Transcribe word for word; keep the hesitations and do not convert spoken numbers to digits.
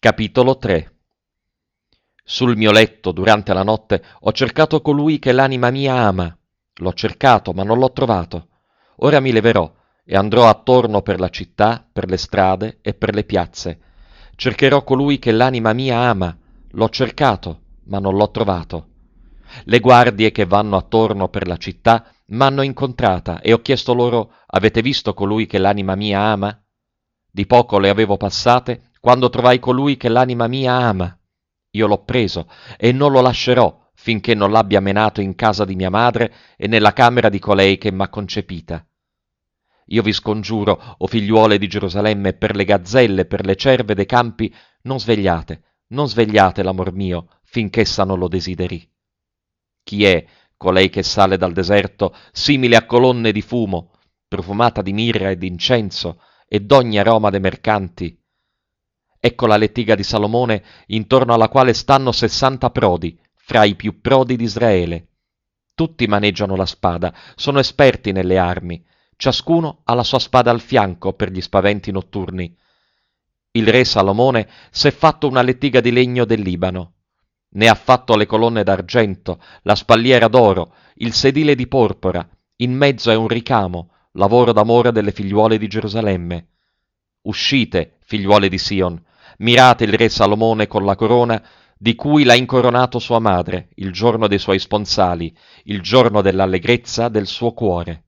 Capitolo tre. Sul mio letto, durante la notte, ho cercato colui che l'anima mia ama. L'ho cercato, ma non l'ho trovato. Ora mi leverò e andrò attorno per la città, per le strade e per le piazze. Cercherò colui che l'anima mia ama. L'ho cercato, ma non l'ho trovato. Le guardie che vanno attorno per la città m'hanno incontrata e ho chiesto loro: avete visto colui che l'anima mia ama? Di poco le avevo passate quando trovai colui che l'anima mia ama. Io l'ho preso e non lo lascerò finché non l'abbia menato in casa di mia madre e nella camera di colei che m'ha concepita. Io vi scongiuro, o figliuole di Gerusalemme, per le gazzelle, per le cerve dei campi, non svegliate, non svegliate l'amor mio, finch'essa non lo desideri. Chi è colei che sale dal deserto, simile a colonne di fumo, profumata di mirra e d'incenso e d'ogni aroma dei mercanti? Ecco la lettiga di Salomone, intorno alla quale stanno sessanta prodi, fra i più prodi di Israele. Tutti maneggiano la spada, sono esperti nelle armi, ciascuno ha la sua spada al fianco per gli spaventi notturni. Il re Salomone s'è fatto una lettiga di legno del Libano. Ne ha fatto le colonne d'argento, la spalliera d'oro, il sedile di porpora, in mezzo è un ricamo, lavoro d'amore delle figliuole di Gerusalemme. Uscite, figliuole di Sion, mirate il re Salomone con la corona di cui l'ha incoronato sua madre, il giorno dei suoi sponsali, il giorno dell'allegrezza del suo cuore.